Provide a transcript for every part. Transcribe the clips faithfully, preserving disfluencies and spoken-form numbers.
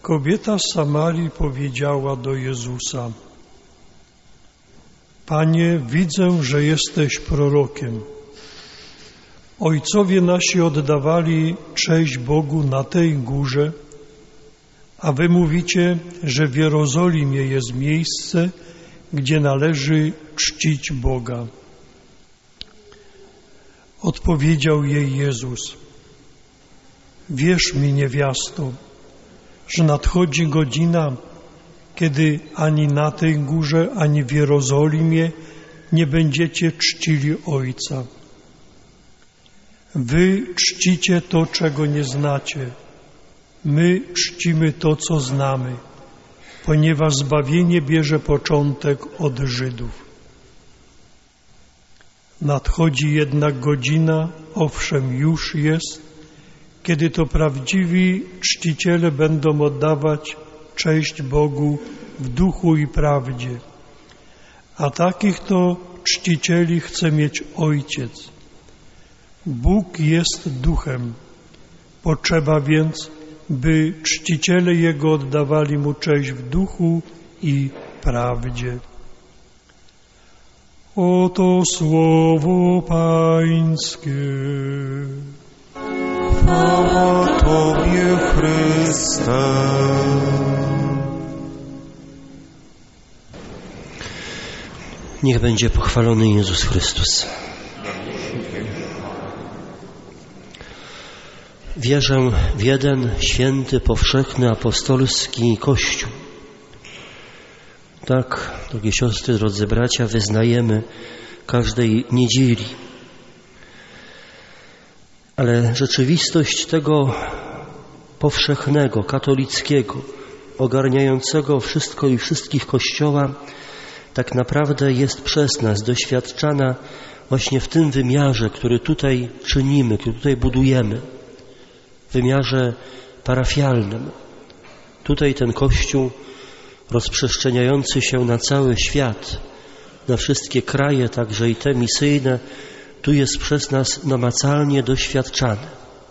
Kobieta z Samarii powiedziała do Jezusa: Panie, widzę, że jesteś prorokiem. Ojcowie nasi oddawali cześć Bogu na tej górze, a wy mówicie, że w Jerozolimie jest miejsce, gdzie należy czcić Boga. Odpowiedział jej Jezus: Wierz mi, niewiasto, że nadchodzi godzina, kiedy ani na tej górze, ani w Jerozolimie nie będziecie czcili Ojca. Wy czcicie to, czego nie znacie. My czcimy to, co znamy, ponieważ zbawienie bierze początek od Żydów. Nadchodzi jednak godzina, owszem już jest, kiedy to prawdziwi czciciele będą oddawać cześć Bogu w duchu i prawdzie. A takich to czcicieli chce mieć Ojciec. Bóg jest duchem. Potrzeba więc, by czciciele Jego oddawali Mu cześć w duchu i prawdzie. Oto słowo Pańskie. Chwała Tobie, Chryste. Niech będzie pochwalony Jezus Chrystus. Wierzę w jeden święty, powszechny, apostolski Kościół. Tak, drogie siostry, drodzy bracia, wyznajemy każdej niedzieli. Ale rzeczywistość tego powszechnego, katolickiego, ogarniającego wszystko i wszystkich Kościoła tak naprawdę jest przez nas doświadczana właśnie w tym wymiarze, który tutaj czynimy, który tutaj budujemy. W wymiarze parafialnym. Tutaj ten Kościół rozprzestrzeniający się na cały świat, na wszystkie kraje, także i te misyjne, tu jest przez nas namacalnie doświadczany.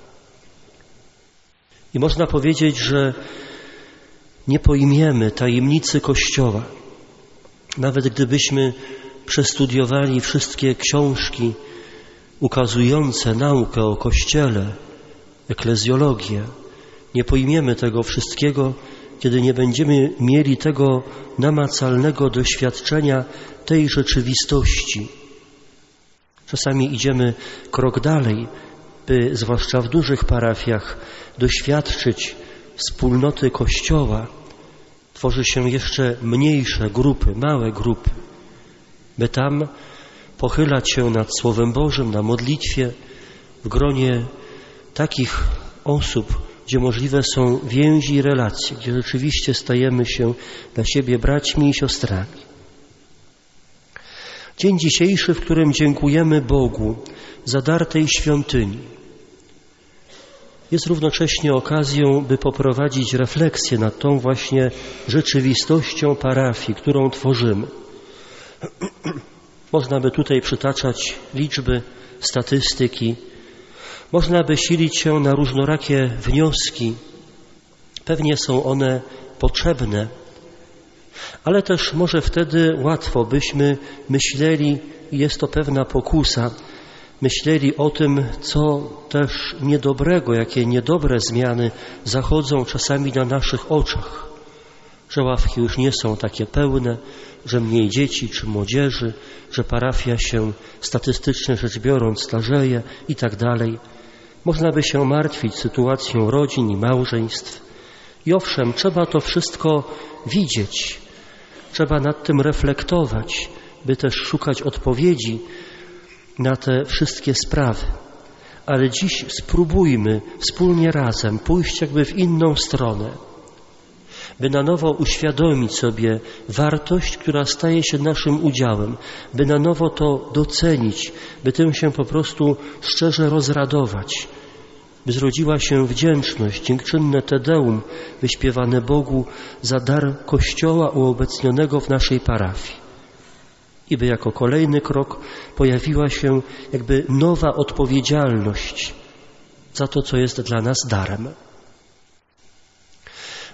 I można powiedzieć, że nie pojmiemy tajemnicy Kościoła. Nawet gdybyśmy przestudiowali wszystkie książki ukazujące naukę o Kościele, eklezjologię, nie pojmiemy tego wszystkiego, kiedy nie będziemy mieli tego namacalnego doświadczenia tej rzeczywistości. Czasami idziemy krok dalej, by zwłaszcza w dużych parafiach doświadczyć wspólnoty Kościoła. Tworzy się jeszcze mniejsze grupy, małe grupy, by tam pochylać się nad Słowem Bożym, na modlitwie, w gronie takich osób, gdzie możliwe są więzi i relacje, gdzie rzeczywiście stajemy się dla siebie braćmi i siostrami. Dzień dzisiejszy, w którym dziękujemy Bogu za dar tej świątyni, jest równocześnie okazją, by poprowadzić refleksję nad tą właśnie rzeczywistością parafii, którą tworzymy. Można by tutaj przytaczać liczby, statystyki, można by silić się na różnorakie wnioski. Pewnie są one potrzebne, ale też może wtedy łatwo byśmy myśleli, i jest to pewna pokusa, myśleli o tym, co też niedobrego, jakie niedobre zmiany zachodzą czasami na naszych oczach, że ławki już nie są takie pełne, że mniej dzieci czy młodzieży, że parafia się statystycznie rzecz biorąc starzeje i tak dalej. Można by się martwić sytuacją rodzin i małżeństw. I owszem, trzeba to wszystko widzieć, trzeba nad tym reflektować, by też szukać odpowiedzi na te wszystkie sprawy. Ale dziś spróbujmy wspólnie razem pójść jakby w inną stronę, by na nowo uświadomić sobie wartość, która staje się naszym udziałem, by na nowo to docenić, by tym się po prostu szczerze rozradować, by zrodziła się wdzięczność, dziękczynne Te Deum wyśpiewane Bogu za dar Kościoła uobecnionego w naszej parafii. I by jako kolejny krok pojawiła się jakby nowa odpowiedzialność za to, co jest dla nas darem.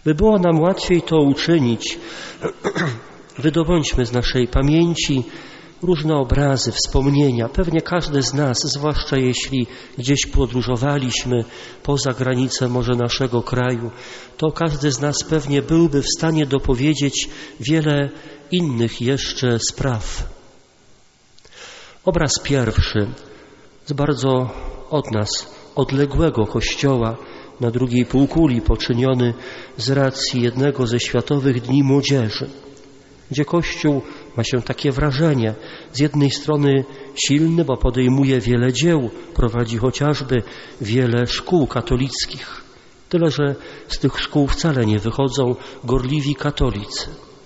By było nam łatwiej to uczynić, wydobądźmy z naszej pamięci różne obrazy, wspomnienia. Pewnie każdy z nas, zwłaszcza jeśli gdzieś podróżowaliśmy poza granicę może naszego kraju, to każdy z nas pewnie byłby w stanie dopowiedzieć wiele innych jeszcze spraw. Obraz pierwszy z bardzo od nas odległego kościoła na drugiej półkuli, poczyniony z racji jednego ze Światowych Dni Młodzieży, gdzie Kościół, ma się takie wrażenie, z jednej strony silny, bo podejmuje wiele dzieł, prowadzi chociażby wiele szkół katolickich, tyle że z tych szkół wcale nie wychodzą gorliwi katolicy.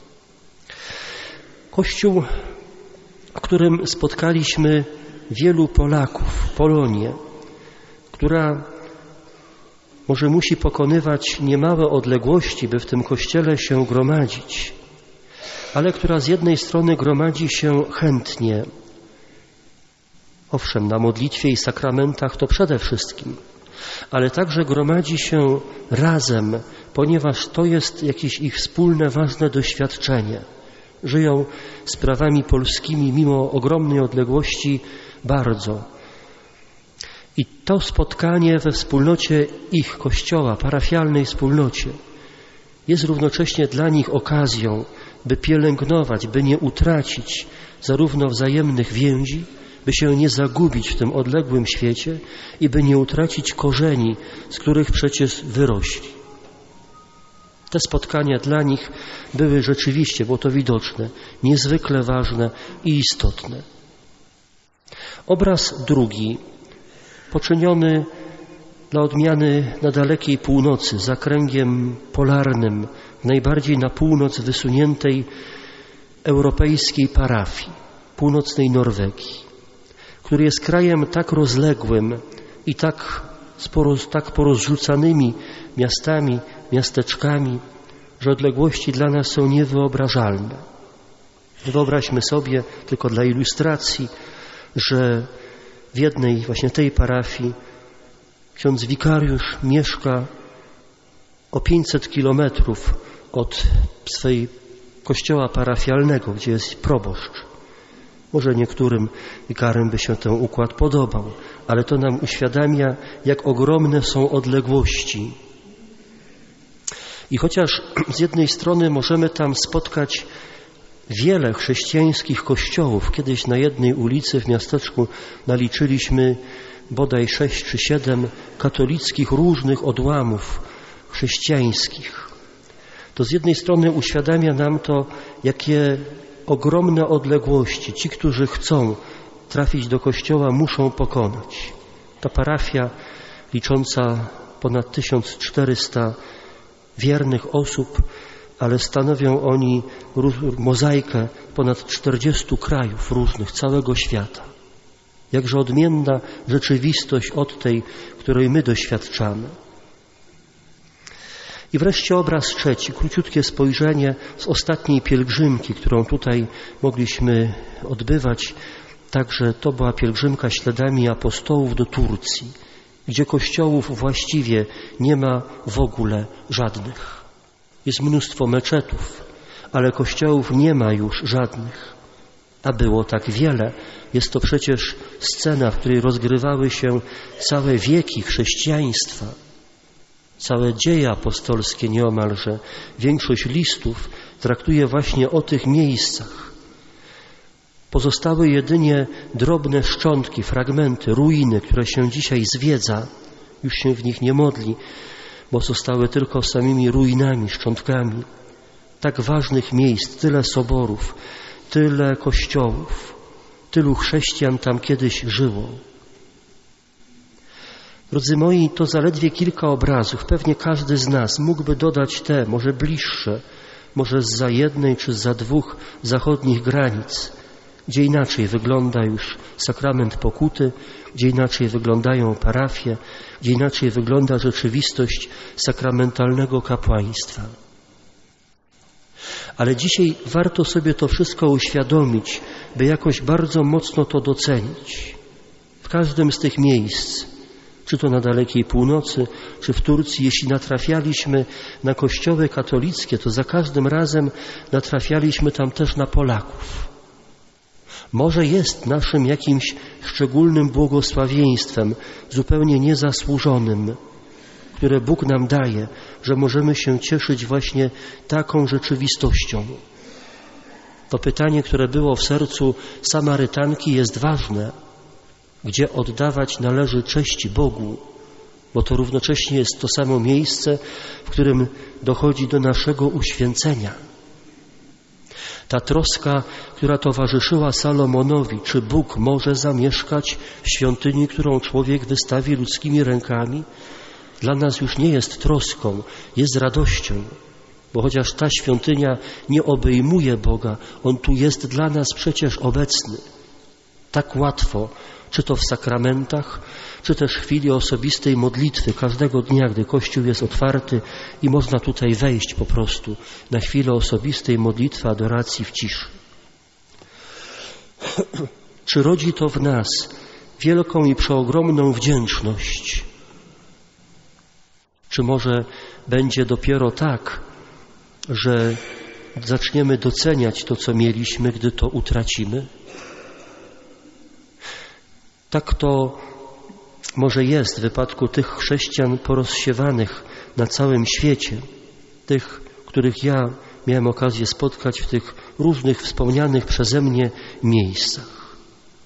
Kościół, w którym spotkaliśmy wielu Polaków, Polonię, która może musi pokonywać niemałe odległości, by w tym kościele się gromadzić, ale która z jednej strony gromadzi się chętnie, owszem, na modlitwie i sakramentach to przede wszystkim, ale także gromadzi się razem, ponieważ to jest jakieś ich wspólne, ważne doświadczenie. Żyją sprawami polskimi mimo ogromnej odległości bardzo. I to spotkanie we wspólnocie ich Kościoła, parafialnej wspólnocie, jest równocześnie dla nich okazją, by pielęgnować, by nie utracić zarówno wzajemnych więzi, by się nie zagubić w tym odległym świecie i by nie utracić korzeni, z których przecież wyrośli. Te spotkania dla nich były rzeczywiście, było to widoczne, niezwykle ważne i istotne. Obraz drugi, poczyniony dla odmiany na dalekiej północy, za kręgiem polarnym, najbardziej na północ wysuniętej europejskiej parafii, północnej Norwegii, który jest krajem tak rozległym i tak, sporo, tak porozrzucanymi miastami, miasteczkami, że odległości dla nas są niewyobrażalne. Wyobraźmy sobie, tylko dla ilustracji, że w jednej właśnie tej parafii ksiądz wikariusz mieszka o pięćset kilometrów od swej kościoła parafialnego, gdzie jest proboszcz. Może niektórym wikarym by się ten układ podobał, ale to nam uświadamia, jak ogromne są odległości. I chociaż z jednej strony możemy tam spotkać wiele chrześcijańskich kościołów, kiedyś na jednej ulicy w miasteczku naliczyliśmy bodaj sześć czy siedem katolickich różnych odłamów chrześcijańskich, to z jednej strony uświadamia nam to, jakie ogromne odległości ci, którzy chcą trafić do kościoła, muszą pokonać. Ta parafia licząca ponad tysiąc czterysta wiernych osób, ale stanowią oni mozaikę ponad czterdziestu krajów różnych, całego świata. Jakże odmienna rzeczywistość od tej, której my doświadczamy. I wreszcie obraz trzeci, króciutkie spojrzenie z ostatniej pielgrzymki, którą tutaj mogliśmy odbywać. Także to była pielgrzymka śladami apostołów do Turcji, gdzie kościołów właściwie nie ma w ogóle żadnych. Jest mnóstwo meczetów, ale kościołów nie ma już żadnych. A było tak wiele. Jest to przecież scena, w której rozgrywały się całe wieki chrześcijaństwa, całe dzieje apostolskie nieomalże. Większość listów traktuje właśnie o tych miejscach. Pozostały jedynie drobne szczątki, fragmenty, ruiny, które się dzisiaj zwiedza. Już się w nich nie modli, bo zostały tylko samymi ruinami, szczątkami. Tak ważnych miejsc, tyle soborów, tyle kościołów, tylu chrześcijan tam kiedyś żyło. Drodzy moi, to zaledwie kilka obrazów. Pewnie każdy z nas mógłby dodać te, może bliższe, może zza jednej czy zza dwóch zachodnich granic, gdzie inaczej wygląda już sakrament pokuty, gdzie inaczej wyglądają parafie, gdzie inaczej wygląda rzeczywistość sakramentalnego kapłaństwa. Ale dzisiaj warto sobie to wszystko uświadomić, by jakoś bardzo mocno to docenić. W każdym z tych miejsc czy to na dalekiej północy, czy w Turcji. Jeśli natrafialiśmy na kościoły katolickie, to za każdym razem natrafialiśmy tam też na Polaków. Może jest naszym jakimś szczególnym błogosławieństwem, zupełnie niezasłużonym, które Bóg nam daje, że możemy się cieszyć właśnie taką rzeczywistością. To pytanie, które było w sercu Samarytanki, jest ważne. Gdzie oddawać należy cześć Bogu, bo to równocześnie jest to samo miejsce, w którym dochodzi do naszego uświęcenia. Ta troska, która towarzyszyła Salomonowi, czy Bóg może zamieszkać w świątyni, którą człowiek wystawi ludzkimi rękami, dla nas już nie jest troską, jest radością, bo chociaż ta świątynia nie obejmuje Boga, On tu jest dla nas przecież obecny. Tak łatwo, czy to w sakramentach, czy też w chwili osobistej modlitwy, każdego dnia, gdy Kościół jest otwarty i można tutaj wejść po prostu na chwilę osobistej modlitwy, adoracji w ciszy. Czy rodzi to w nas wielką i przeogromną wdzięczność? Czy może będzie dopiero tak, że zaczniemy doceniać to, co mieliśmy, gdy to utracimy? Tak to może jest w wypadku tych chrześcijan porozsiewanych na całym świecie, tych, których ja miałem okazję spotkać w tych różnych wspomnianych przeze mnie miejscach.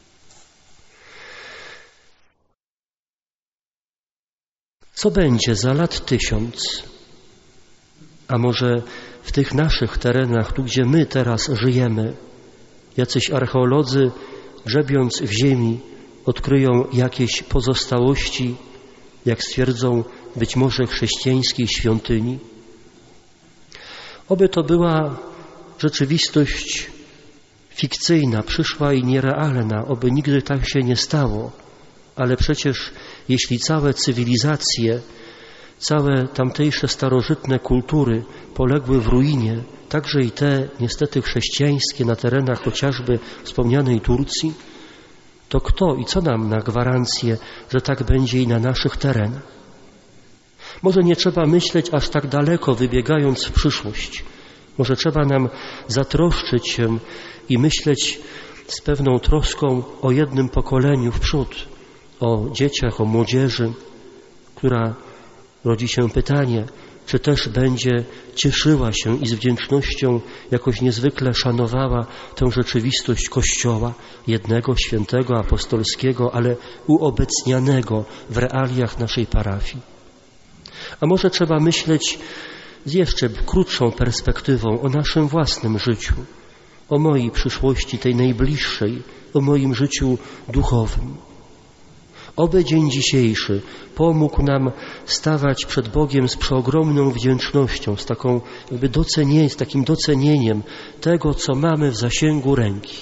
Co będzie za lat tysiąc, a może w tych naszych terenach, tu gdzie my teraz żyjemy, jacyś archeolodzy, grzebiąc w ziemi, odkryją jakieś pozostałości, jak stwierdzą, być może chrześcijańskiej świątyni? Oby to była rzeczywistość fikcyjna, przyszła i nierealna, oby nigdy tak się nie stało, ale przecież jeśli całe cywilizacje, całe tamtejsze starożytne kultury poległy w ruinie, także i te niestety chrześcijańskie na terenach chociażby wspomnianej Turcji, to kto i co nam na gwarancję, że tak będzie i na naszych terenach? Może nie trzeba myśleć aż tak daleko, wybiegając w przyszłość. Może trzeba nam zatroszczyć się i myśleć z pewną troską o jednym pokoleniu w przód, o dzieciach, o młodzieży, która rodzi się pytanie, czy też będzie cieszyła się i z wdzięcznością jakoś niezwykle szanowała tę rzeczywistość Kościoła, jednego, świętego, apostolskiego, ale uobecnianego w realiach naszej parafii. A może trzeba myśleć z jeszcze krótszą perspektywą o naszym własnym życiu, o mojej przyszłości, tej najbliższej, o moim życiu duchowym. Oby dzień dzisiejszy pomógł nam stawać przed Bogiem z przeogromną wdzięcznością, z, taką jakby docenieniem, z takim docenieniem tego, co mamy w zasięgu ręki.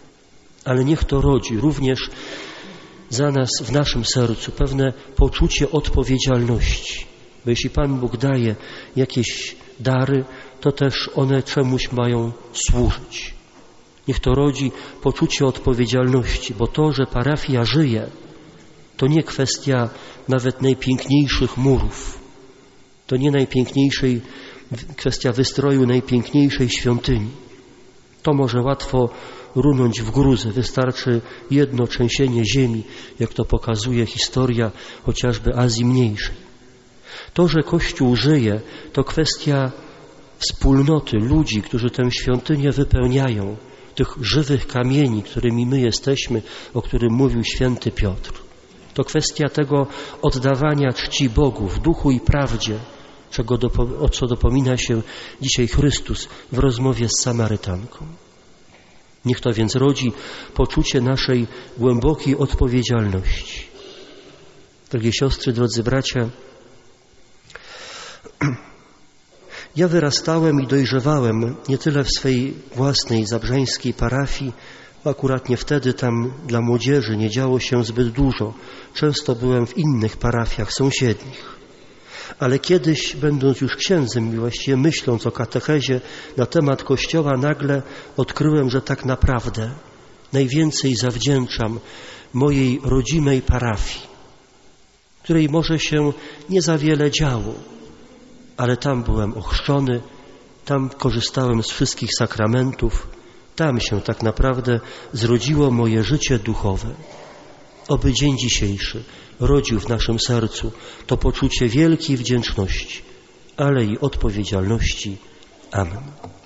Ale niech to rodzi również za nas w naszym sercu pewne poczucie odpowiedzialności. Bo jeśli Pan Bóg daje jakieś dary, to też one czemuś mają służyć. Niech to rodzi poczucie odpowiedzialności, bo to, że parafia żyje, to nie kwestia nawet najpiękniejszych murów. To nie najpiękniejszej, kwestia wystroju najpiękniejszej świątyni. To może łatwo runąć w gruzę. Wystarczy jedno trzęsienie ziemi, jak to pokazuje historia chociażby Azji Mniejszej. To, że Kościół żyje, to kwestia wspólnoty ludzi, którzy tę świątynię wypełniają, tych żywych kamieni, którymi my jesteśmy, o którym mówił święty Piotr. To kwestia tego oddawania czci Bogu w duchu i prawdzie, czego dopo, o co dopomina się dzisiaj Chrystus w rozmowie z Samarytanką. Niech to więc rodzi poczucie naszej głębokiej odpowiedzialności. Drogie siostry, drodzy bracia, ja wyrastałem i dojrzewałem nie tyle w swej własnej zabrzeńskiej parafii, akurat nie wtedy tam dla młodzieży nie działo się zbyt dużo. Często byłem w innych parafiach sąsiednich. Ale kiedyś, będąc już księdzem i właściwie myśląc o katechezie na temat Kościoła, nagle odkryłem, że tak naprawdę najwięcej zawdzięczam mojej rodzimej parafii. której może się nie za wiele działo, ale tam byłem ochrzczony, tam korzystałem z wszystkich sakramentów, tam się tak naprawdę zrodziło moje życie duchowe. Oby dzień dzisiejszy rodził w naszym sercu to poczucie wielkiej wdzięczności, ale i odpowiedzialności. Amen.